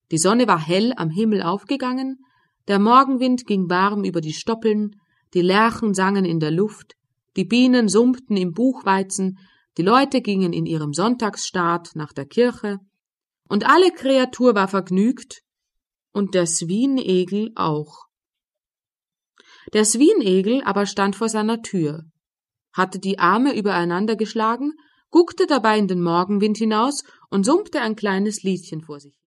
Die Sonne war hell am Himmel aufgegangen, der Morgenwind ging warm über die Stoppeln, die Lerchen sangen in der Luft, die Bienen summten im Buchweizen, die Leute gingen in ihrem Sonntagsstaat nach der Kirche, und alle Kreatur war vergnügt, und der Swinegel auch. Der Swinegel aber stand vor seiner Tür, hatte die Arme übereinander geschlagen, guckte dabei in den Morgenwind hinaus und summte ein kleines Liedchen vor sich.